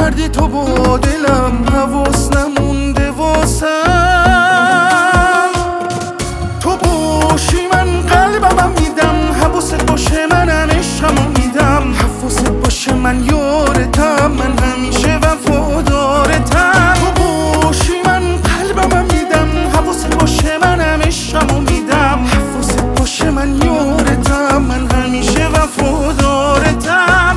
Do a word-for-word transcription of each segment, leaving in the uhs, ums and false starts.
کردی تو با دلم، حواس نمونده واسم. تو باشی من قلبم میدم، حواست باشه منم عشقمو میدم. حواست باشه من یارتم، من همیشه وفادارتم. تو باشی من قلبم میدم، حواست باشه منم عشقمو میدم. حواست باشه من یارتم، من همیشه وفادارتم.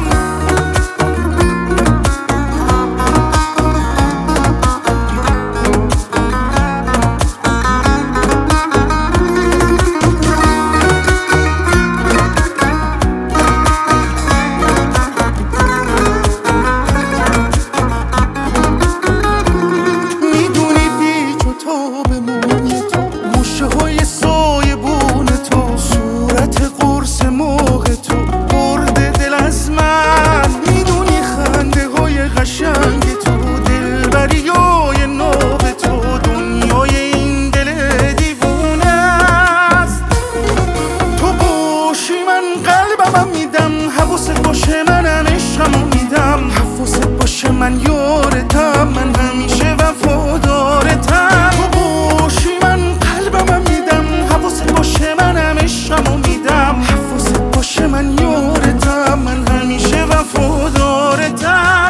حواست باشه منم عشقمو میدم. حواست باشه من یارتم، من همیشه وفادارتم. تو باشی من قلبم میدم، حواست باشه منم عشقمو میدم. حواست باشه من یارتم، من همیشه وفادارتم.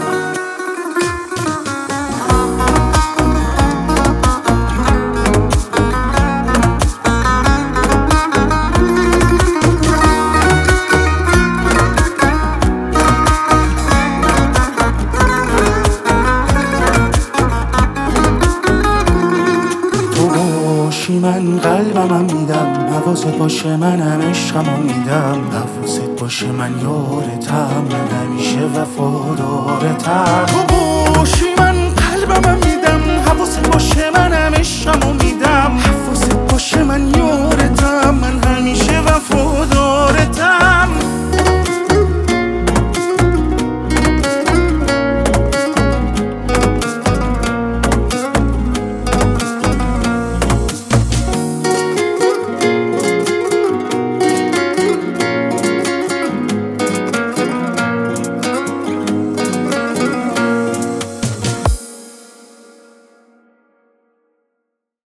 من قلبم میدم، حواست باشه منم عشقمو میدم. حواست باشه من یارتم، من همیشه وفادارتم. تو باشی من قلبم میدم، حواست باشه من